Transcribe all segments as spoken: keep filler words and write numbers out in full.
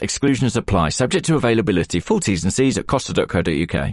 Exclusions apply. Subject to availability. Full T's and C's at costa dot co dot uk.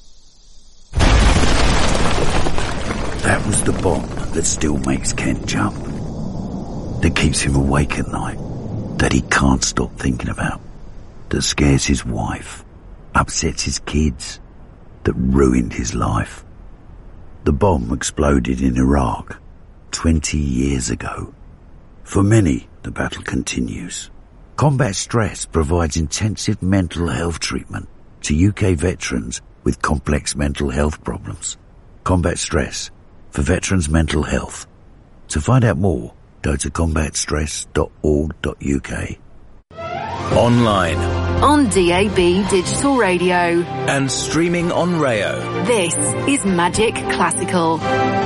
That was the bomb that still makes Ken jump. That keeps him awake at night. That he can't stop thinking about. That scares his wife. Upsets his kids. That ruined his life. The bomb exploded in Iraq twenty years ago. For many, the battle continues. Combat Stress provides intensive mental health treatment to U K veterans with complex mental health problems. Combat Stress, for veterans' mental health. To find out more, go to combat stress dot org dot U K. Online. On D A B Digital Radio. And streaming on Rayo. This is Magic Classical.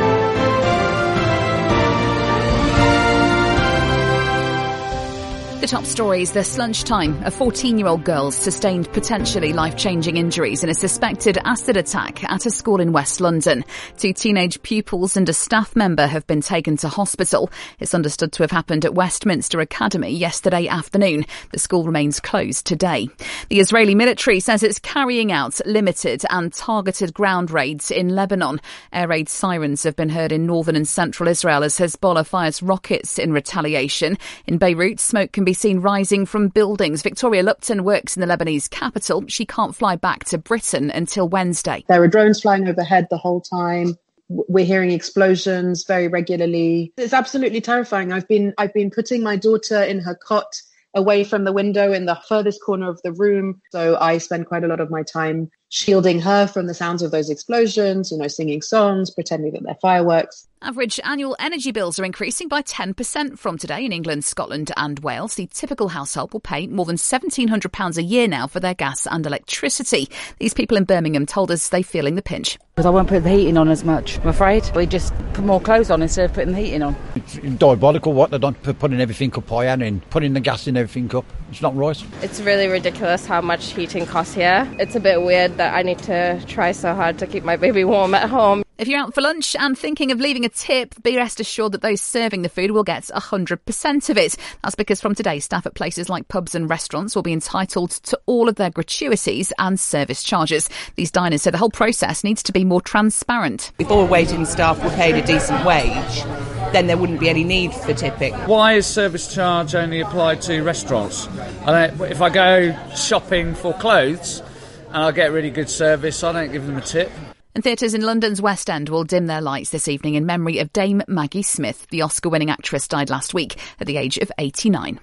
The top stories this lunchtime. A fourteen-year-old girl sustained potentially life-changing injuries in a suspected acid attack at a school in West London. Two teenage pupils and a staff member have been taken to hospital. It's understood to have happened at Westminster Academy yesterday afternoon. The school remains closed today. The Israeli military says it's carrying out limited and targeted ground raids in Lebanon. Air raid sirens have been heard in northern and central Israel as Hezbollah fires rockets in retaliation. In Beirut, smoke can be seen rising from buildings. Victoria Lupton works in the Lebanese capital. She can't fly back to Britain until Wednesday. There are drones flying overhead the whole time. We're hearing explosions very regularly. It's absolutely terrifying. I've been I've been putting my daughter in her cot away from the window in the furthest corner of the room. So I spend quite a lot of my time shielding her from the sounds of those explosions, you know, singing songs, pretending that they're fireworks. Average annual energy bills are increasing by ten percent from today in England, Scotland and Wales. The typical household will pay more than seventeen hundred pounds a year now for their gas and electricity. These people in Birmingham told us they're feeling the pinch. Because I won't put the heating on as much, I'm afraid. We just put more clothes on instead of putting the heating on. It's diabolical what they've done for putting everything up higher and putting the gas and everything up. It's not right. It's really ridiculous how much heating costs here. It's a bit weird that I need to try so hard to keep my baby warm at home. If you're out for lunch and thinking of leaving a tip, be rest assured that those serving the food will get one hundred percent of it. That's because from today, staff at places like pubs and restaurants will be entitled to all of their gratuities and service charges. These diners say the whole process needs to be more transparent. If all waiting staff were paid a decent wage, then there wouldn't be any need for tipping. Why is service charge only applied to restaurants? And if I go shopping for clothes and I get really good service, I don't give them a tip. And theatres in London's West End will dim their lights this evening in memory of Dame Maggie Smith. The Oscar-winning actress died last week at the age of eighty-nine.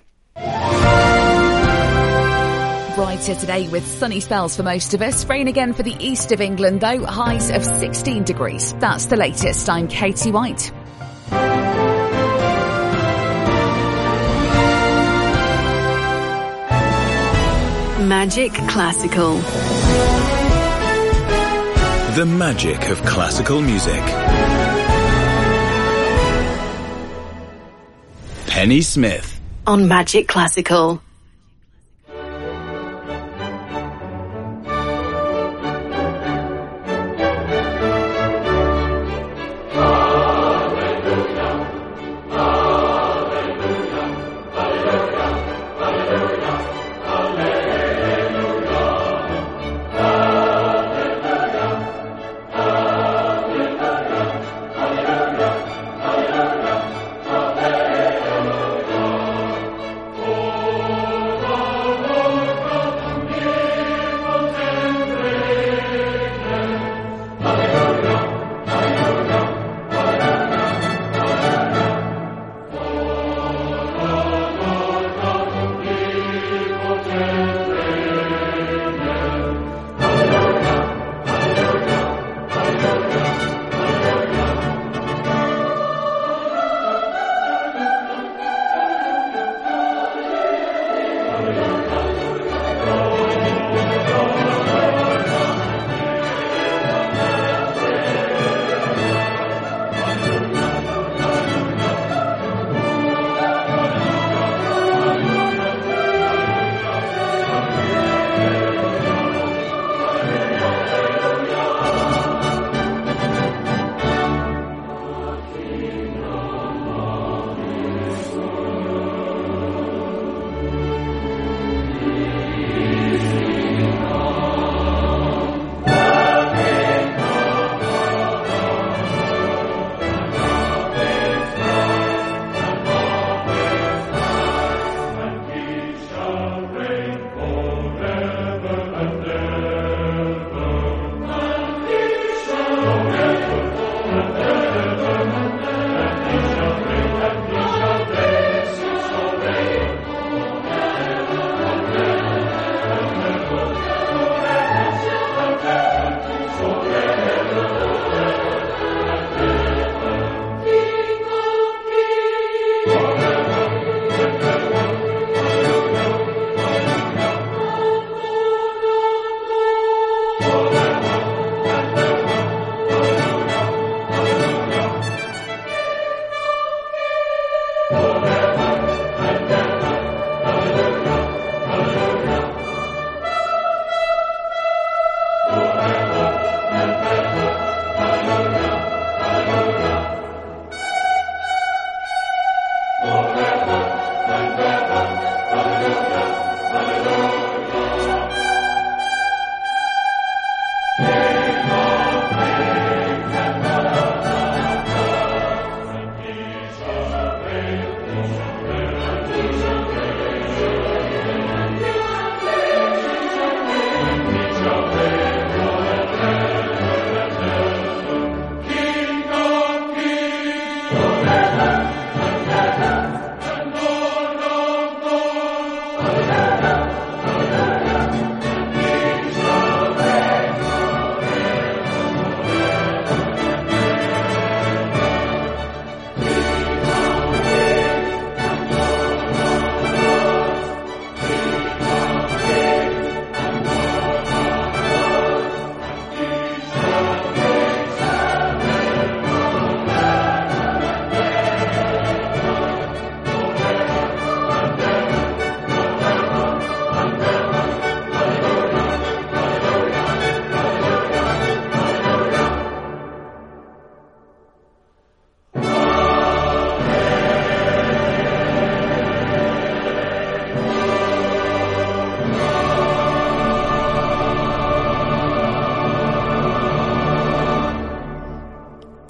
Brighter today with sunny spells for most of us. Rain again for the east of England, though. Highs of sixteen degrees. That's the latest. I'm Katie White. Magic Classical. The magic of classical music. Penny Smith. On Magic Classical. Oh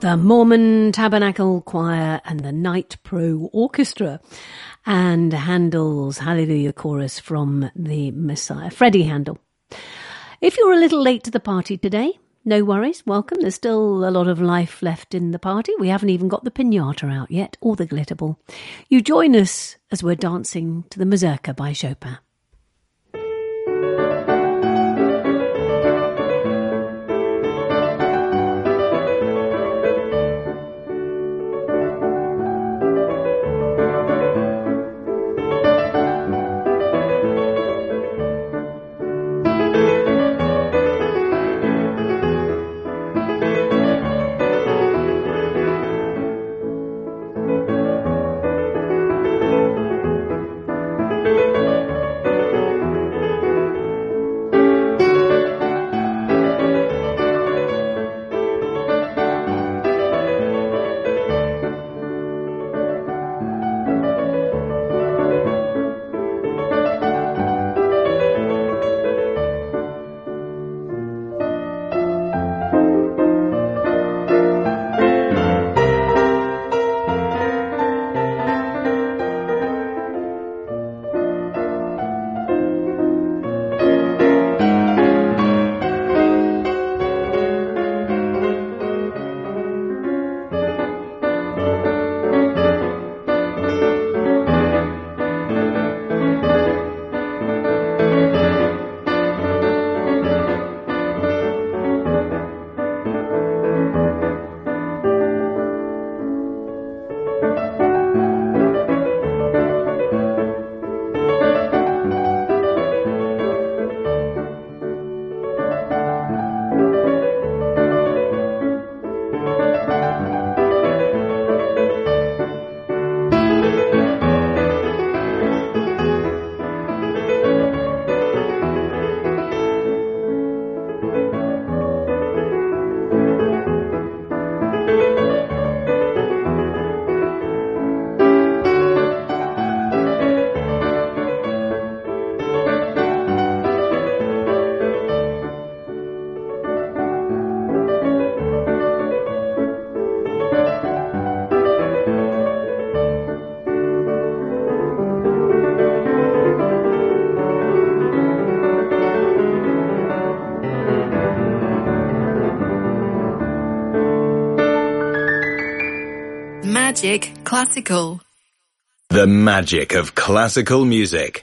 the Mormon Tabernacle Choir and the Night Pro Orchestra, and Handel's Hallelujah Chorus from the Messiah, Freddie Handel. If you're a little late to the party today, no worries, welcome. There's still a lot of life left in the party. We haven't even got the piñata out yet, or the glitter ball. You join us as we're dancing to the Mazurka by Chopin. Magic Classical. The magic of classical music.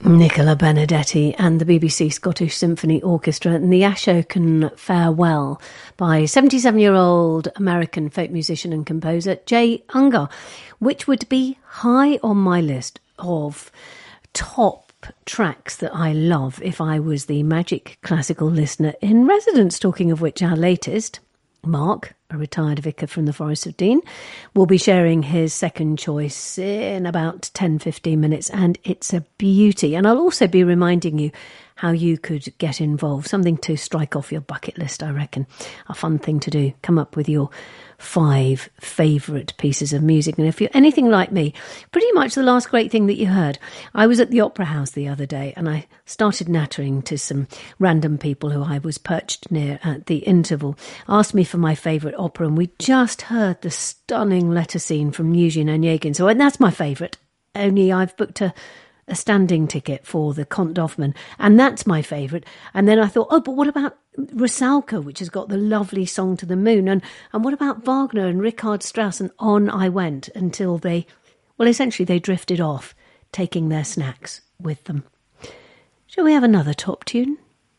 Nicola Benedetti and the B B C Scottish Symphony Orchestra and the Ashokan Farewell by seventy-seven-year-old American folk musician and composer Jay Ungar, which would be high on my list of top tracks that I love if I was the Magic Classical listener in residence. Talking of which, our latest, Mark, a retired vicar from the Forest of Dean, will be sharing his second choice in about ten to fifteen minutes, and it's a beauty. And I'll also be reminding you how you could get involved, something to strike off your bucket list, I reckon. A fun thing to do. Come up with your five favourite pieces of music. And if you're anything like me, pretty much the last great thing that you heard. I was at the Opera House the other day and I started nattering to some random people who I was perched near at the interval, asked me for my favourite opera, and we just heard the stunning letter scene from Eugene Onegin. So and that's my favourite, only I've booked a a standing ticket for the Comte d'Hoffmann, and that's my favourite. And then I thought, oh, but what about Rusalka, which has got the lovely Song to the Moon, and and what about Wagner and Richard Strauss? And on I went until they, well, essentially they drifted off, taking their snacks with them. Shall we have another top tune?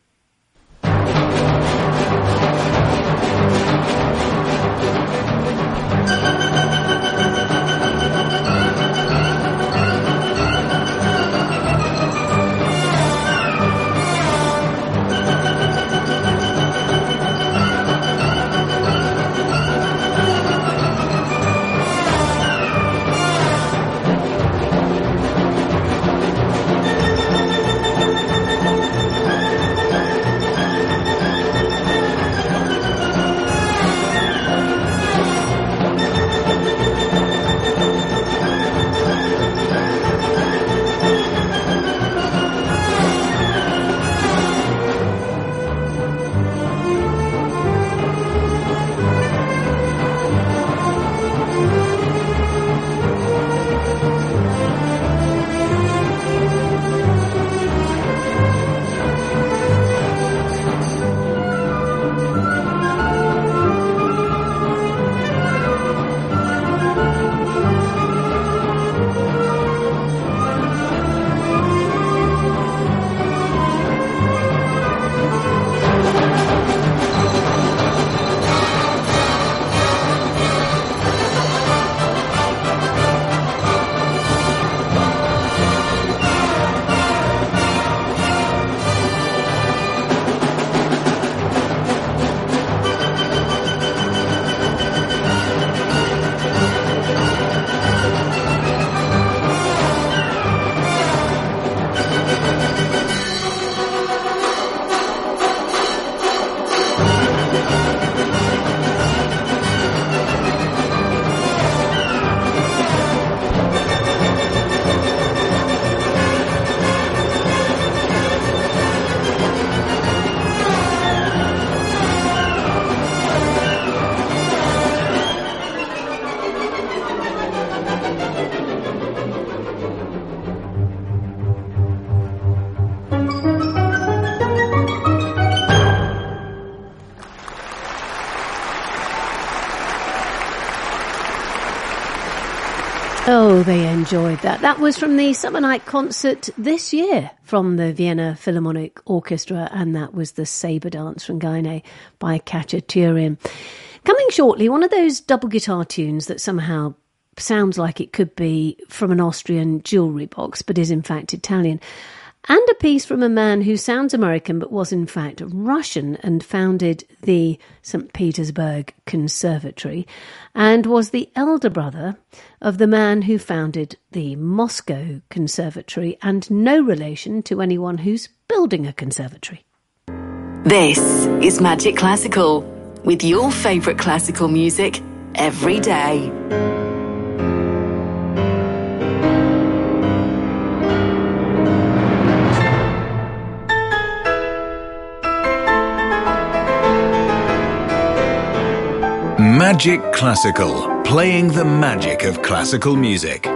Oh, they enjoyed that. That was from the Summer Night Concert this year from the Vienna Philharmonic Orchestra, and that was the Sabre Dance from Gaine by Khachaturian. Coming shortly, one of those double guitar tunes that somehow sounds like it could be from an Austrian jewellery box, but is in fact Italian. And a piece from a man who sounds American but was in fact Russian and founded the Saint Petersburg Conservatory and was the elder brother of the man who founded the Moscow Conservatory, and no relation to anyone who's building a conservatory. This is Magic Classical, with your favourite classical music every day. Magic Classical, playing the magic of classical music.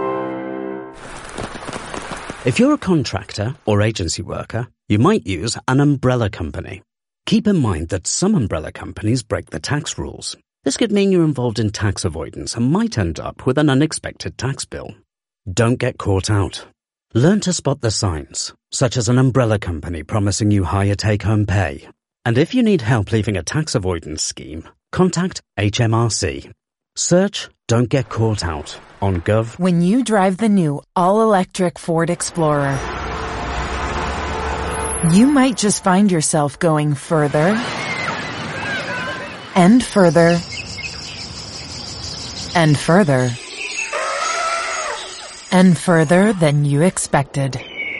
If you're a contractor or agency worker, you might use an umbrella company. Keep in mind that some umbrella companies break the tax rules. This could mean you're involved in tax avoidance and might end up with an unexpected tax bill. Don't get caught out. Learn to spot the signs, such as an umbrella company promising you higher take-home pay. And if you need help leaving a tax avoidance scheme, contact H M R C. Search Don't Get Caught Out on Gov. When you drive the new all-electric Ford Explorer, you might just find yourself going further and further and further and further than you expected.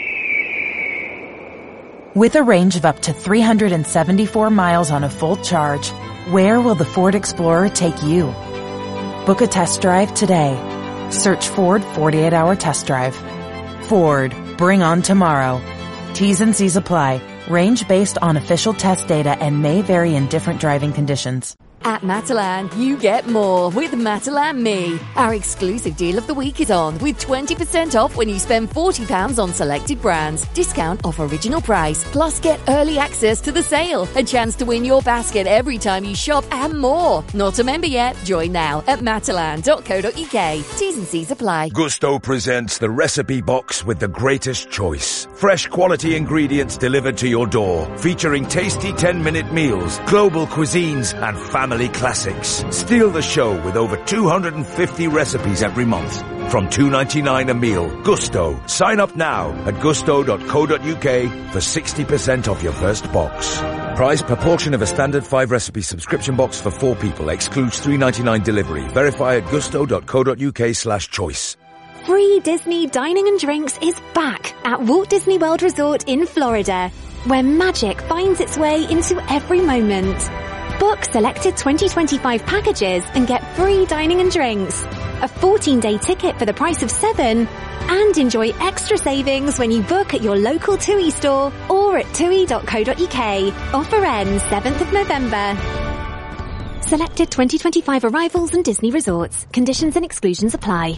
With a range of up to three hundred seventy-four miles on a full charge, where will the Ford Explorer take you? Book a test drive today. Search Ford forty-eight hour Test Drive. Ford, bring on tomorrow. T's and C's apply. Range based on official test data and may vary in different driving conditions. At Matalan, you get more with Matalan Me. Our exclusive deal of the week is on with twenty percent off when you spend forty pounds on selected brands. Discount off original price. Plus get early access to the sale. A chance to win your basket every time you shop and more. Not a member yet? Join now at matalan dot co dot uk. T's and C's apply. Gusto presents the recipe box with the greatest choice. Fresh quality ingredients delivered to your door. Featuring tasty ten minute meals, global cuisines and family classics. Steal the show with over two hundred fifty recipes every month. From two ninety-nine a meal. Gusto. Sign up now at gusto dot co dot uk for sixty percent off your first box. Price per portion of a standard five recipe subscription box for four people. Excludes three ninety-nine delivery. Verify at gusto dot co dot uk slash choice. Free Disney dining and drinks is back at Walt Disney World Resort in Florida, where magic finds its way into every moment. Book selected twenty twenty-five packages and get free dining and drinks, a fourteen day ticket for the price of seven, and enjoy extra savings when you book at your local TUI store or at tui dot co dot uk. Offer ends seventh of November. Selected twenty twenty-five arrivals and Disney resorts. Conditions and exclusions apply.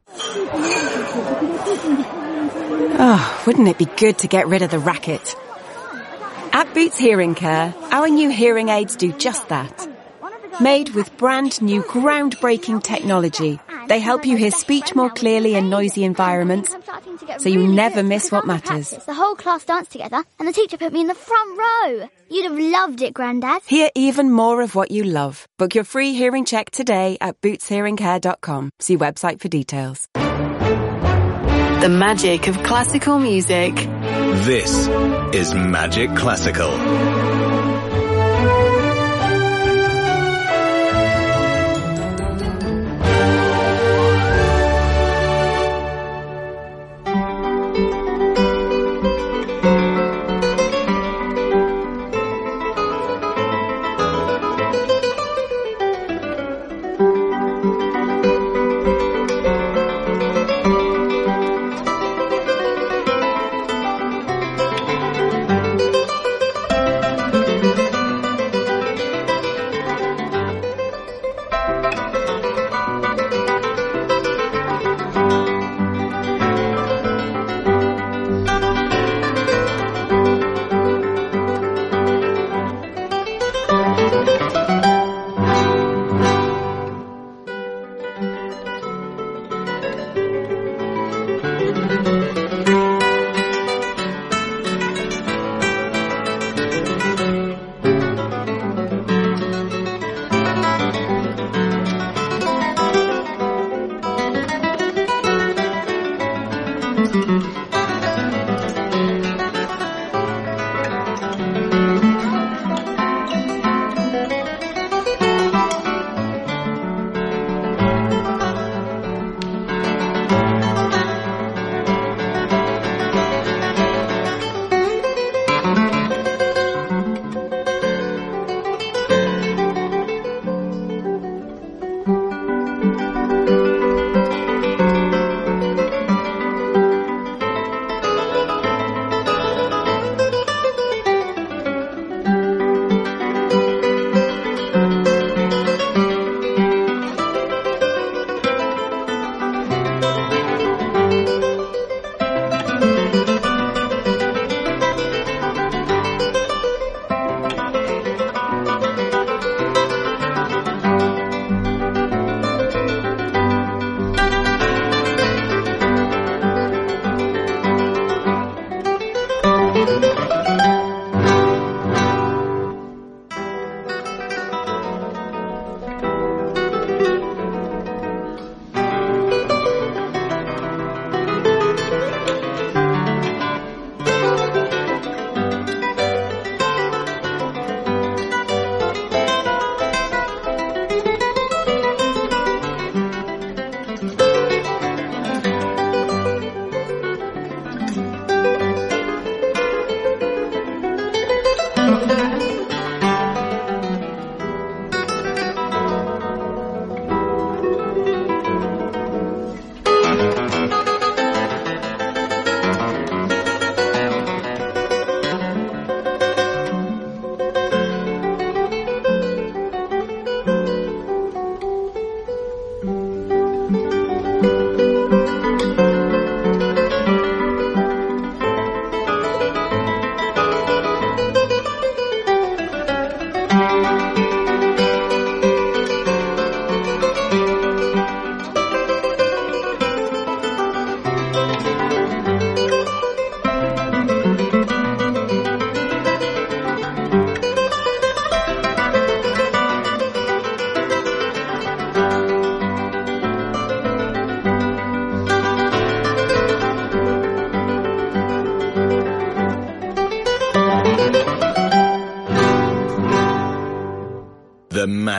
Oh, wouldn't it be good to get rid of the racket? At Boots Hearing Care, our new hearing aids do just that. Made with brand new groundbreaking technology, they help you hear speech more clearly in noisy environments, so you never miss what matters. The whole class danced together and the teacher put me in the front row. You'd have loved it, Grandad. Hear even more of what you love. Book your free hearing check today at boots hearing care dot com. See website for details. The magic of classical music. This is Magic Classical.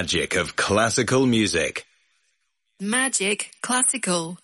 magic of classical music. Magic Classical.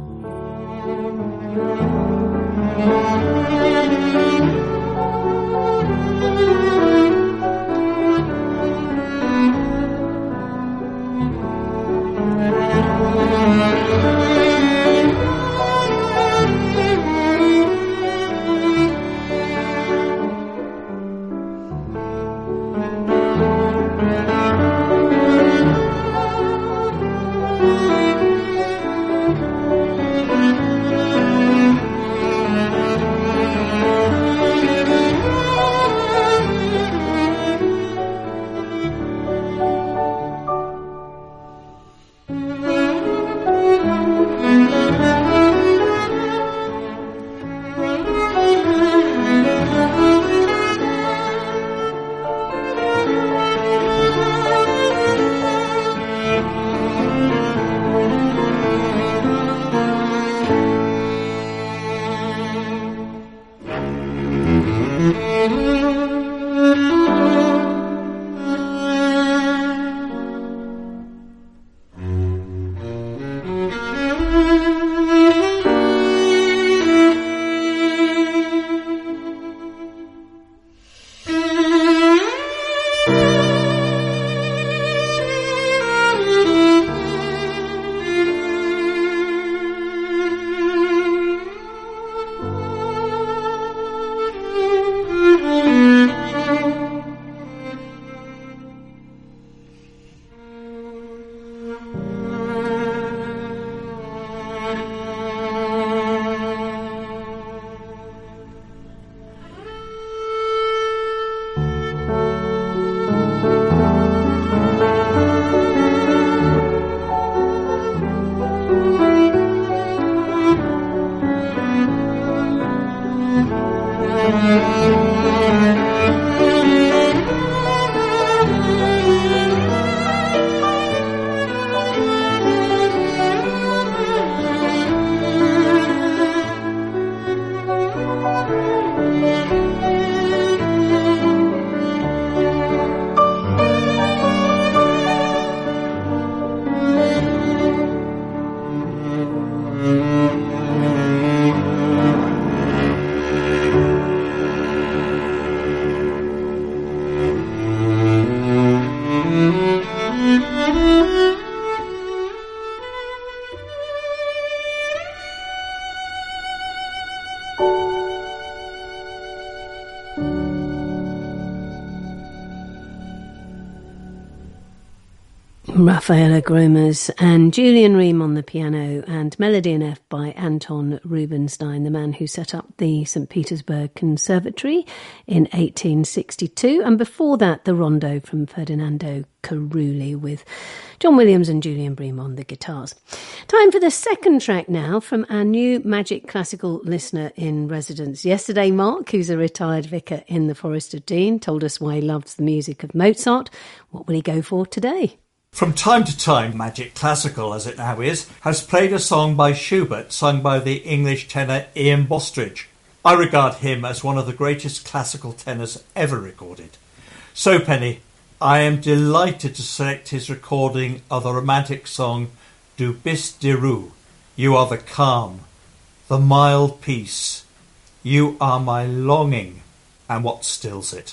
Rafaela Gromas and Julian Ream on the piano, and Melody in F by Anton Rubinstein, the man who set up the Saint Petersburg Conservatory in eighteen sixty-two, and before that the Rondo from Ferdinando Carulli with John Williams and Julian Bream on the guitars. Time for the second track now from our new Magic Classical listener in residence. Yesterday, Mark, who's a retired vicar in the Forest of Dean, told us why he loves the music of Mozart. What will he go for today? From time to time, Magic Classical, as it now is, has played a song by Schubert sung by the English tenor Ian Bostridge. I regard him as one of the greatest classical tenors ever recorded. So, Penny, I am delighted to select his recording of the romantic song Du bist die Ruhe. You are the calm, the mild peace. You are my longing, and what stills it.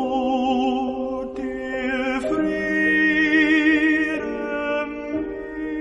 Frieden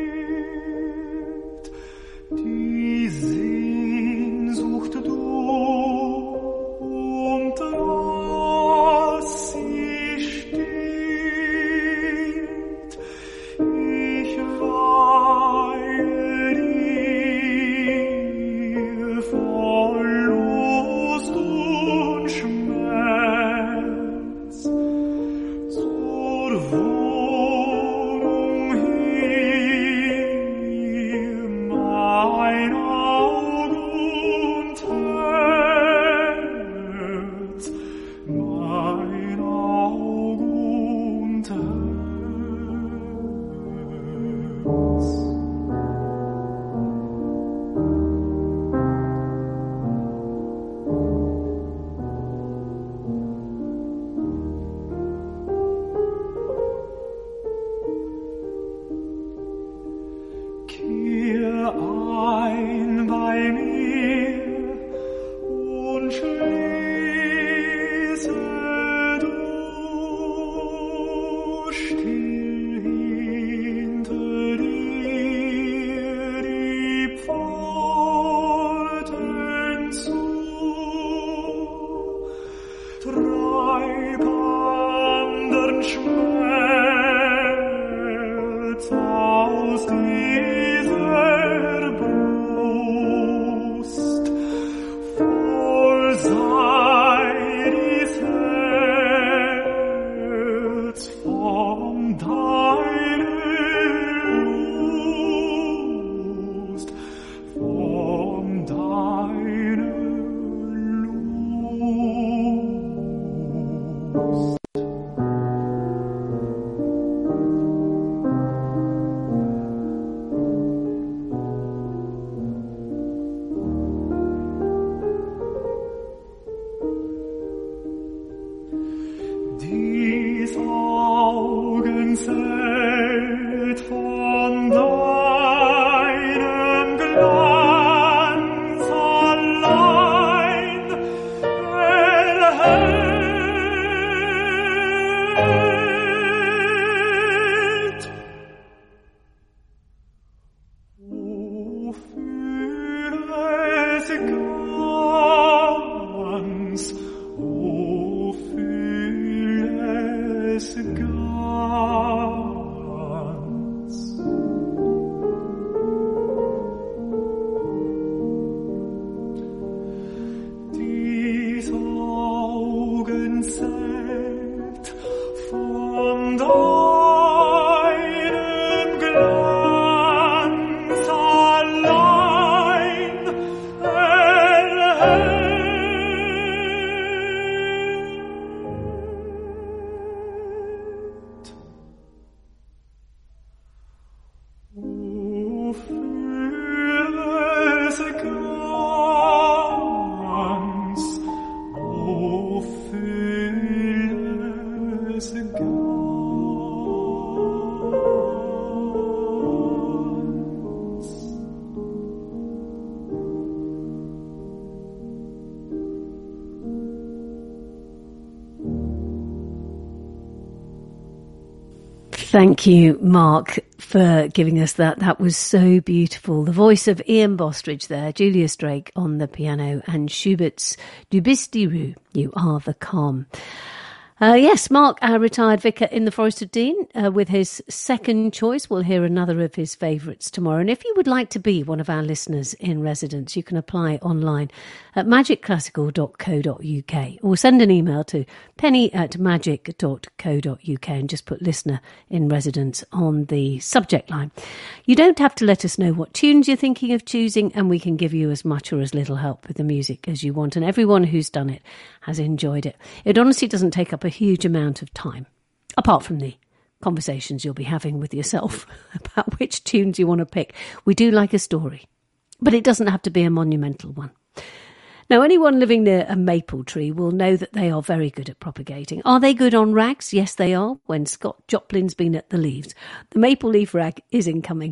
Thank you, Mark, for giving us that. That was so beautiful. The voice of Ian Bostridge there, Julius Drake on the piano, and Schubert's Du bist die Ruhe, You Are the Calm. Uh, yes, Mark, our retired vicar in the Forest of Dean, uh, with his second choice. We'll hear another of his favourites tomorrow. And if you would like to be one of our listeners in residence, you can apply online at magic classical dot co dot uk or send an email to penny at magic dot co dot uk and just put listener in residence on the subject line. You don't have to let us know what tunes you're thinking of choosing, and we can give you as much or as little help with the music as you want. And everyone who's done it has enjoyed it. It honestly doesn't take up a huge amount of time, apart from the conversations you'll be having with yourself about which tunes you want to pick. We do like a story, but it doesn't have to be a monumental one. Now, anyone living near a maple tree will know that they are very good at propagating. Are they good on rags? Yes, they are. When Scott Joplin's been at the leaves, the maple leaf rag is incoming.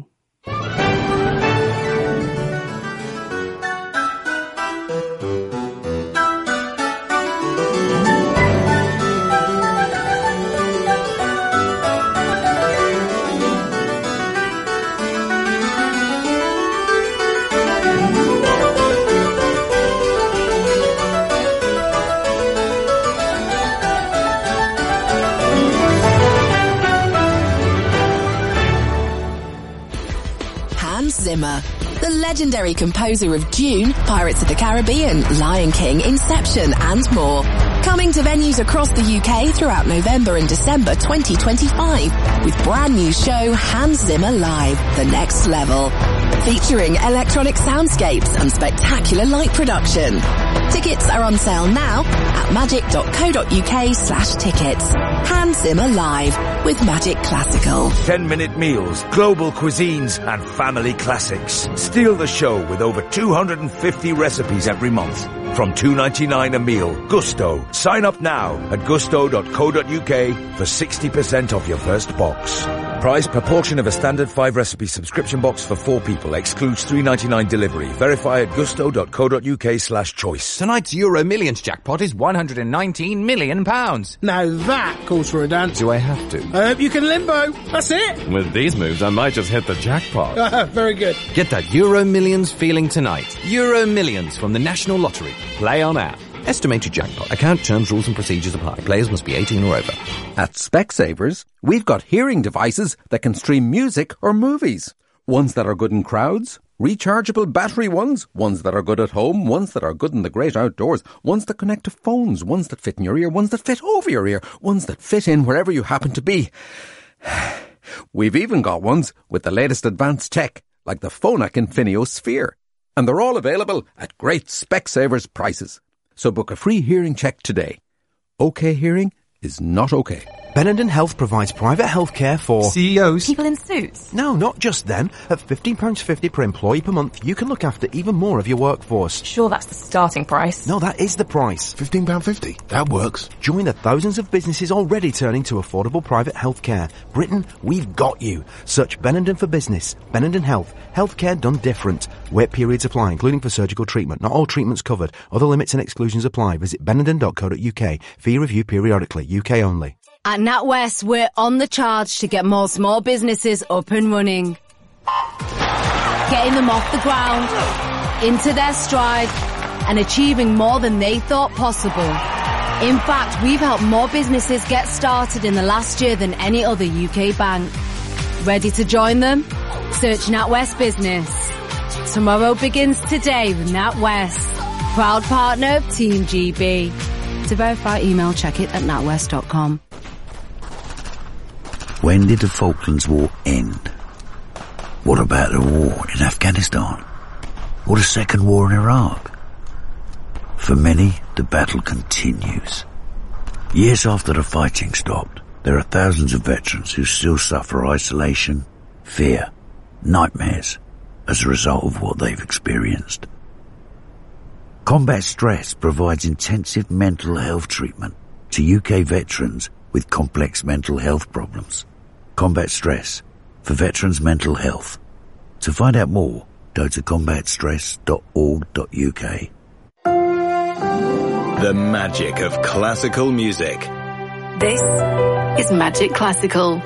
Zimmer, the legendary composer of Dune, Pirates of the Caribbean, Lion King, Inception and more. Coming to venues across the U K throughout November and December twenty twenty-five with brand new show Hans Zimmer Live, The Next Level. Featuring electronic soundscapes and spectacular light production. Tickets are on sale now at magic dot co dot uk slash tickets. Hans Zimmer Live with Magic Classical. ten minute meals, global cuisines and family classics. Steal the show with over two hundred fifty recipes every month. From two ninety-nine a meal. Gusto. Sign up now at gusto dot co dot uk for sixty percent off your first box. Price per portion of a standard five recipe subscription box for four people. Excludes three ninety-nine delivery. Verify at gusto dot co dot uk slash choice. Tonight's Euro Millions jackpot is one hundred nineteen million pounds. Now that calls for a dance. Do I have to? I hope you can limbo. That's it. With these moves, I might just hit the jackpot. Very good. Get that Euro Millions feeling tonight. Euro Millions from the National Lottery. Play on app. Estimated jackpot. Account terms, rules and procedures apply. Players must be eighteen or over. At Specsavers, we've got hearing devices that can stream music or movies. Ones that are good in crowds, rechargeable battery ones, ones that are good at home, ones that are good in the great outdoors, ones that connect to phones, ones that fit in your ear, ones that fit over your ear, ones that fit in wherever you happen to be. We've even got ones with the latest advanced tech, like the Phonak Infinio Sphere. And they're all available at great Specsavers prices. So book a free hearing check today. OK Hearing is not OK. Benenden Health provides private healthcare for C E Os. People in suits. No, not just them. At fifteen pounds fifty per employee per month, you can look after even more of your workforce. Sure, that's the starting price. No, that is the price. fifteen pounds fifty. That works. Join the thousands of businesses already turning to affordable private healthcare. Britain, we've got you. Search Benenden for Business. Benenden Health. Healthcare done different. Wait periods apply, including for surgical treatment. Not all treatments covered. Other limits and exclusions apply. Visit benenden dot co dot uk. Fee review periodically. U K only. At NatWest, we're on the charge to get more small businesses up and running. Getting them off the ground, into their stride, and achieving more than they thought possible. In fact, we've helped more businesses get started in the last year than any other U K bank. Ready to join them? Search NatWest Business. Tomorrow begins today with NatWest, proud partner of Team G B. To verify, email check it at natwest dot com. When did the Falklands War end? What about the war in Afghanistan? Or the second war in Iraq? For many, the battle continues. Years after the fighting stopped, there are thousands of veterans who still suffer isolation, fear, nightmares as a result of what they've experienced. Combat Stress provides intensive mental health treatment to U K veterans with complex mental health problems. Combat Stress, for veterans' mental health. To find out more, go to combat stress dot org dot U K. The magic of classical music. This is Magic Classical.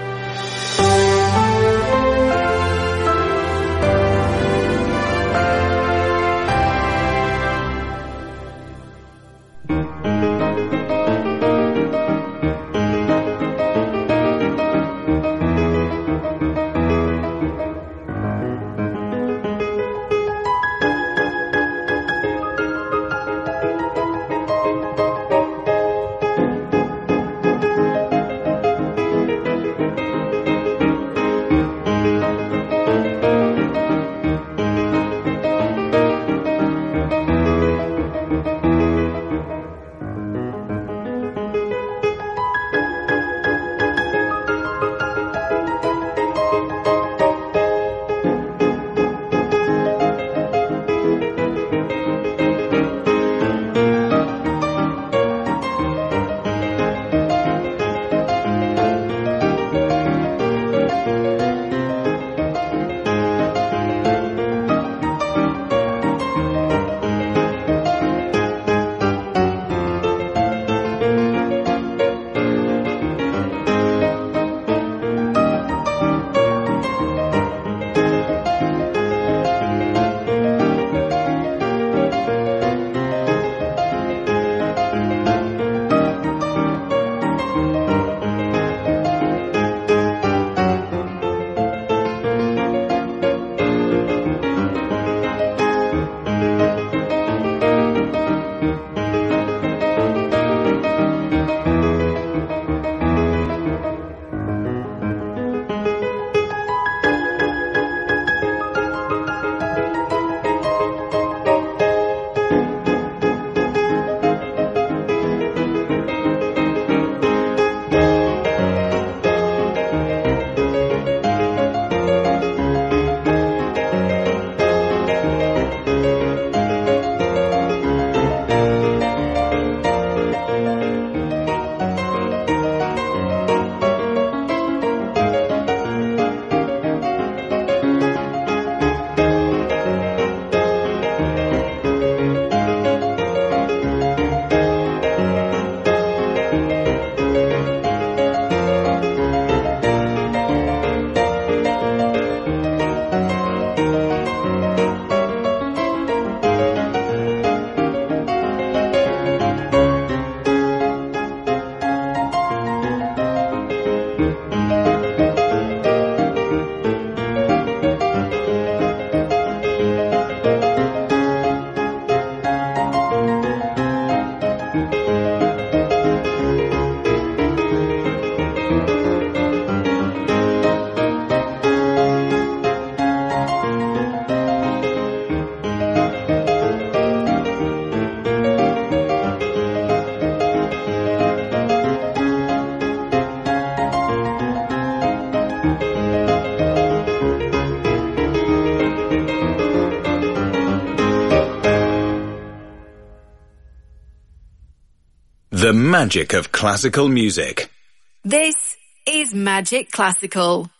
The magic of classical music. This is Magic Classical.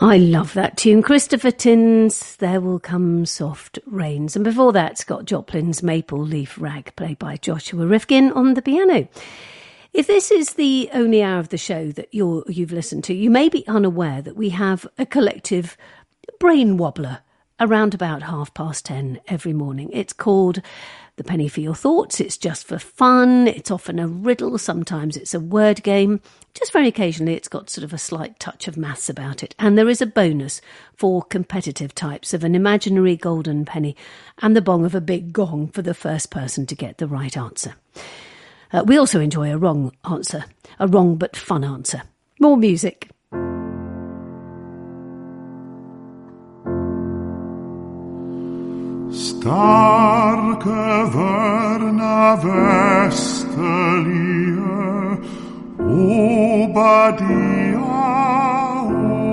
I love that tune. Christopher Tin's There Will Come Soft Rains. And before that, Scott Joplin's Maple Leaf Rag, played by Joshua Rifkin on the piano. If this is the only hour of the show that you're, you've listened to, you may be unaware that we have a collective brain wobbler around about half past ten every morning. It's called The Penny for Your Thoughts. It's just for fun. It's often a riddle. Sometimes it's a word game. Just very occasionally it's got sort of a slight touch of maths about it. And there is a bonus for competitive types of an imaginary golden penny and the bong of a big gong for the first person to get the right answer. Uh, we also enjoy a wrong answer, a wrong but fun answer. More music. Starke Wörner Westelie, Obadiah,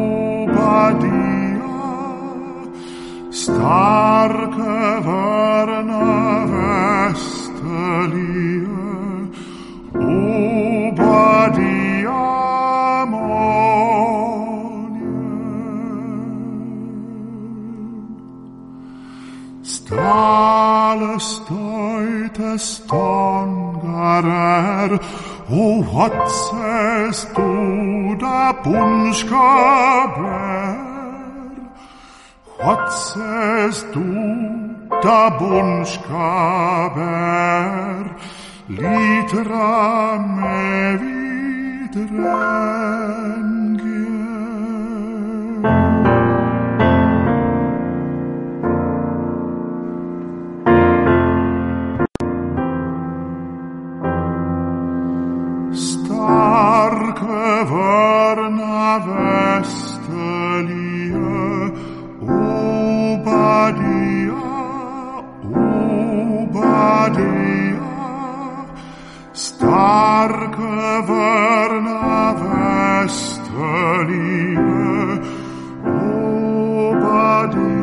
Obadiah. Starke Wörner Westelie, Obadiah Monien. Stale stoite stongarer, o what says du da bunskaber? What says du da bunskaber? Litra me vidrengen. Starke Wörner Westelie, Obadiah, Obadiah. Starke Wörner Westelie, Obadiah.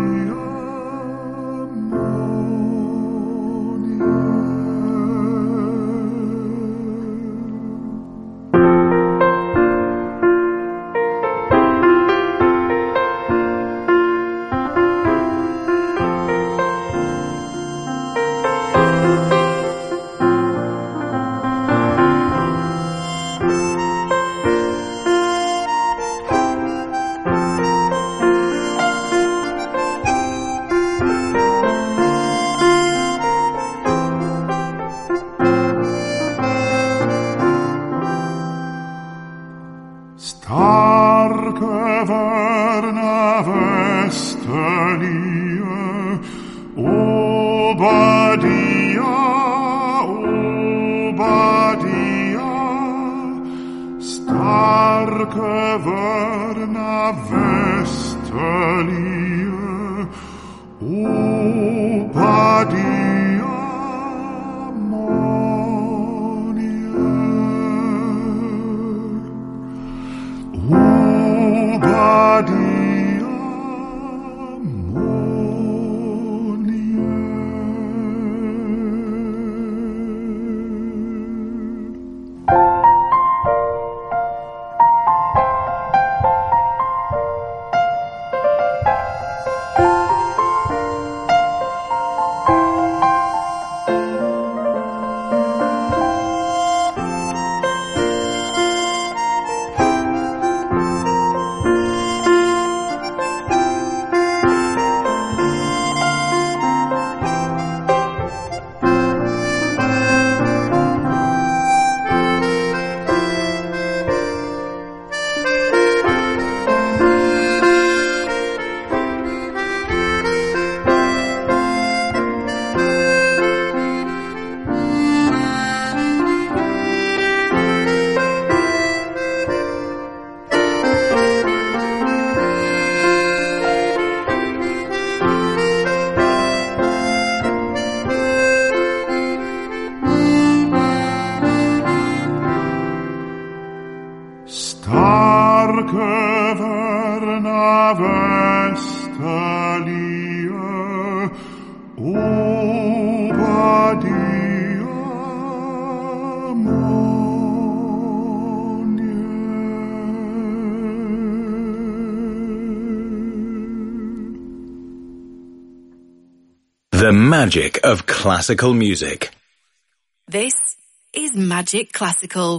magic of classical music. This is Magic Classical.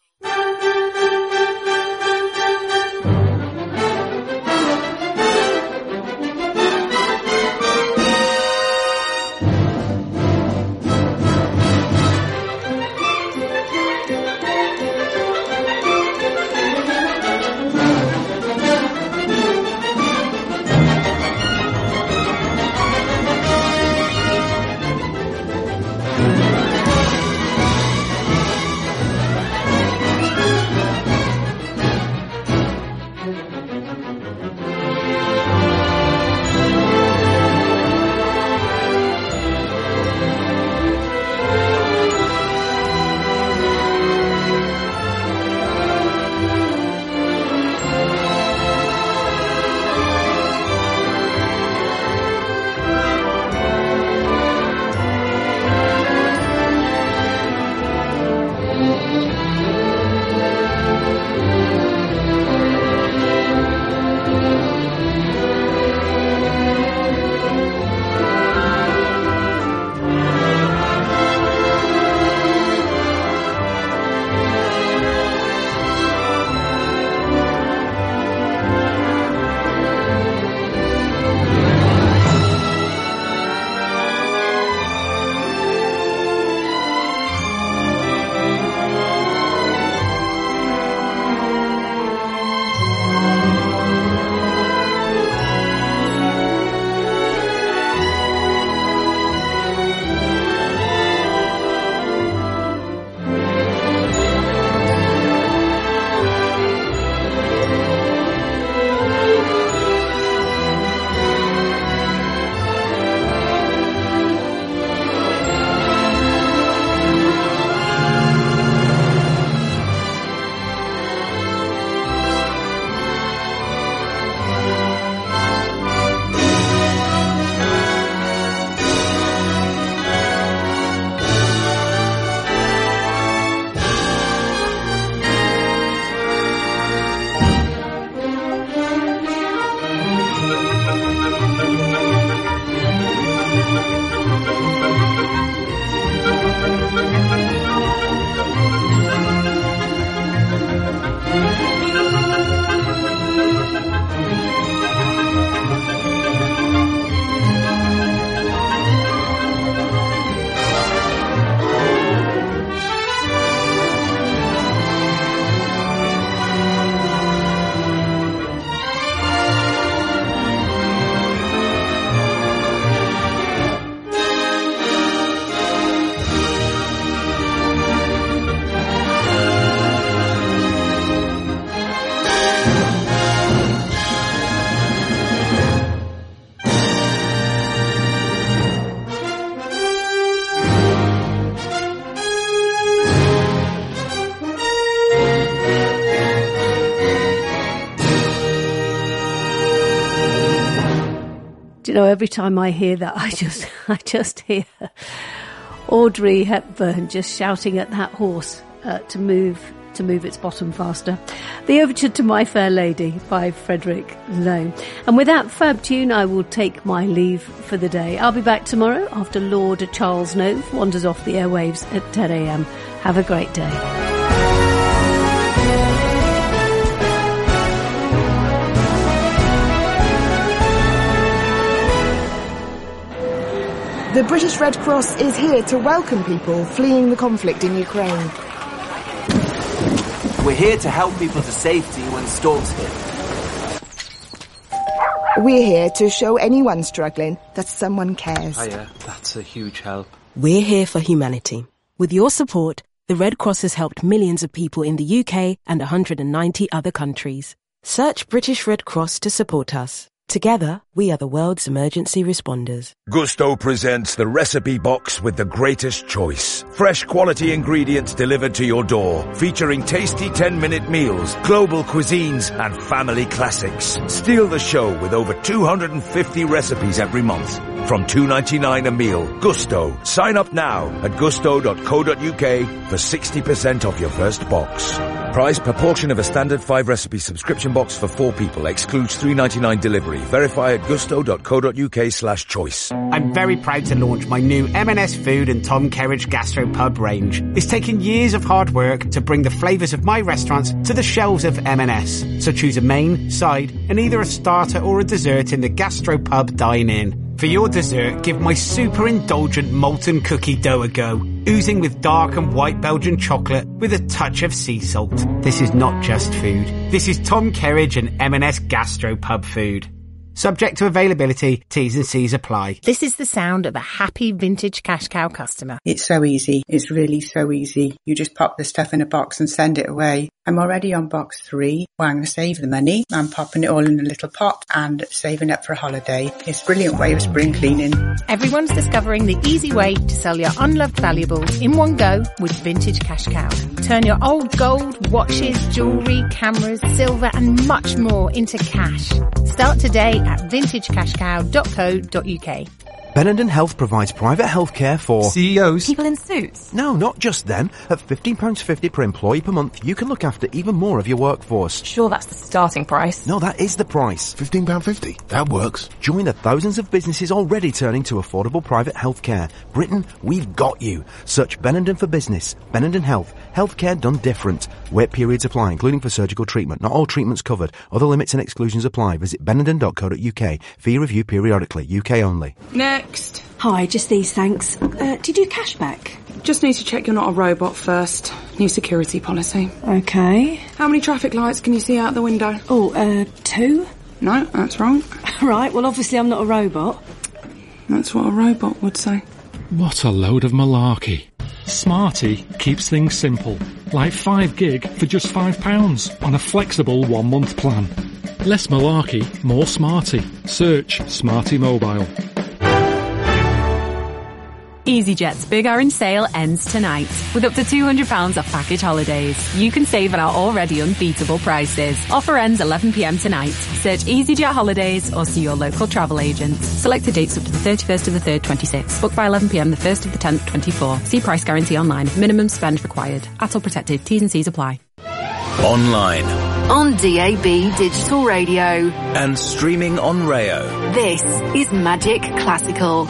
You know, every time I hear that, I just, I just hear Audrey Hepburn just shouting at that horse uh, to move, to move its bottom faster. The Overture to My Fair Lady by Frederick Loewe. And with that fab tune, I will take my leave for the day. I'll be back tomorrow after Lord Charles Nove wanders off the airwaves at ten a.m. Have a great day. The British Red Cross is here to welcome people fleeing the conflict in Ukraine. We're here to help people to safety when storms hit. We're here to show anyone struggling that someone cares. Oh yeah, that's a huge help. We're here for humanity. With your support, the Red Cross has helped millions of people in the U K and one hundred ninety other countries. Search British Red Cross to support us. Together, we are the world's emergency responders. Gusto presents the recipe box with the greatest choice. Fresh quality ingredients delivered to your door, featuring tasty ten-minute meals, global cuisines, and family classics. Steal the show with over two hundred fifty recipes every month. From two dollars and ninety-nine cents a meal. Gusto. Sign up now at gusto dot co dot uk for sixty percent off your first box. Price per portion of a standard five recipe subscription box for four people. Excludes three ninety-nine delivery. Verify at gusto.co.uk slash choice. I'm very proud to launch my new M and S Food and Tom Kerridge Gastropub range. It's taken years of hard work to bring the flavours of my restaurants to the shelves of M and S. So choose a main, side and either a starter or a dessert in the Gastropub dine-in. For your dessert, give my super indulgent molten cookie dough a go, oozing with dark and white Belgian chocolate with a touch of sea salt. This is not just food. This is Tom Kerridge and M and S Gastropub food. Subject to availability, T's and C's apply. This is the sound of a happy vintage cash cow customer. It's so easy. It's really so easy. You just pop the stuff in a box and send it away. I'm already on box three. Well, I'm going to save the money. I'm popping it all in a little pot and saving up for a holiday. It's a brilliant way of spring cleaning. Everyone's discovering the easy way to sell your unloved valuables in one go with Vintage Cash Cow. Turn your old gold, watches, jewellery, cameras, silver and much more into cash. Start today at vintage cash cow dot co dot uk. Benenden Health provides private healthcare for C E Os. People in suits. No, not just them. At fifteen pounds fifty per employee per month, you can look after even more of your workforce. Sure, that's the starting price. No, that is the price. fifteen pounds fifty. That works. Join the thousands of businesses already turning to affordable private healthcare. Britain, we've got you. Search Benenden for Business. Benenden Health. Healthcare done different. Wait periods apply, including for surgical treatment. Not all treatments covered. Other limits and exclusions apply. Visit benenden dot co dot uk. Fee review periodically. U K only. Next. Hi, just these, thanks. Uh, do you do cashback? Just need to check you're not a robot first. New security policy. Okay. How many traffic lights can you see out the window? Oh, uh, two? No, that's wrong. Right, well, obviously I'm not a robot. That's what a robot would say. What a load of malarkey. Smarty keeps things simple. Like five gig for just five pounds on a flexible one-month plan. Less malarkey, more smarty. Search Smarty Mobile. EasyJet's Big Orange Sale ends tonight. With up to two hundred pounds off package holidays, you can save on our already unbeatable prices. Offer ends eleven p m tonight. Search EasyJet Holidays or see your local travel agent. Selected dates up to the thirty-first of the third, twenty-six. Book by eleven p m the first of the tenth, twenty-four. See price guarantee online. Minimum spend required. A T O L protected. T's and C's apply. Online. On D A B Digital Radio. And streaming on Rayo. This is Magic Classical.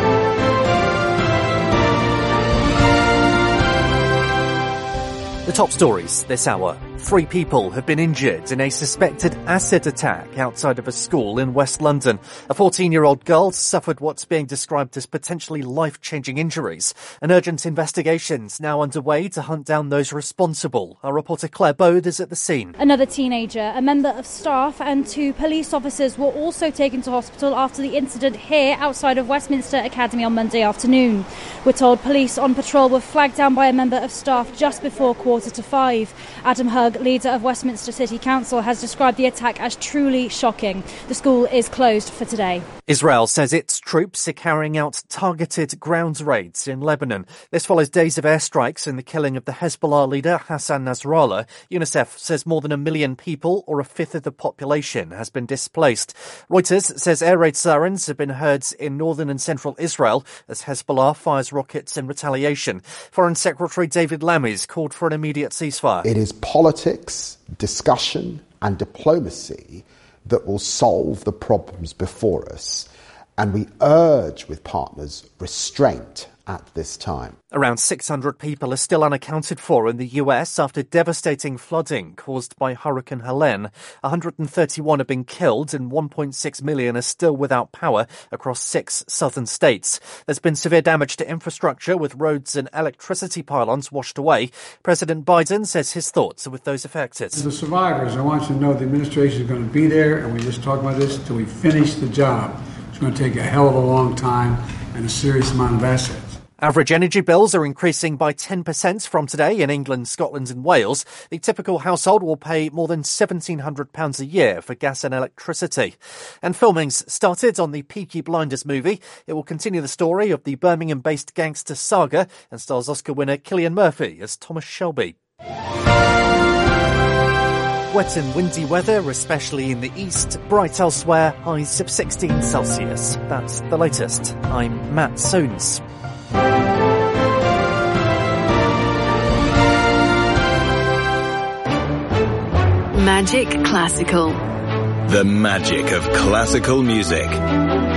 The top stories this hour. Three people have been injured in a suspected acid attack outside of a school in West London. A fourteen-year-old girl suffered what's being described as potentially life-changing injuries. An urgent investigation's now underway to hunt down those responsible. Our reporter Claire Bode is at the scene. Another teenager, a member of staff and two police officers were also taken to hospital after the incident here outside of Westminster Academy on Monday afternoon. We're told police on patrol were flagged down by a member of staff just before quarter to five. Adam Hugg, leader of Westminster City Council, has described the attack as truly shocking. The school is closed for today. Israel says its troops are carrying out targeted ground raids in Lebanon. This follows days of airstrikes and the killing of the Hezbollah leader Hassan Nasrallah. UNICEF says more than a million people, or a fifth of the population, has been displaced. Reuters says air raid sirens have been heard in northern and central Israel as Hezbollah fires rockets in retaliation. Foreign Secretary David Lammy called for an immediate ceasefire. It is politics, discussion and diplomacy that will solve the problems before us, and we urge with partners restraint at this time. Around six hundred people are still unaccounted for in the U S after devastating flooding caused by Hurricane Helene. one hundred thirty-one have been killed and one point six million are still without power across six southern states. There's been severe damage to infrastructure with roads and electricity pylons washed away. President Biden says his thoughts are with those affected. To the survivors, I want you to know the administration is going to be there, and we just talked about this, until we finish the job. It's going to take a hell of a long time and a serious amount of assets. Average energy bills are increasing by ten percent from today in England, Scotland and Wales. The typical household will pay more than seventeen hundred pounds a year for gas and electricity. And filming's started on the Peaky Blinders movie. It will continue the story of the Birmingham-based gangster saga and stars Oscar winner Cillian Murphy as Thomas Shelby. Wet and windy weather, especially in the east. Bright elsewhere, highs of sixteen Celsius. That's the latest. I'm Matt Soanes. Magic Classical. The magic of classical music.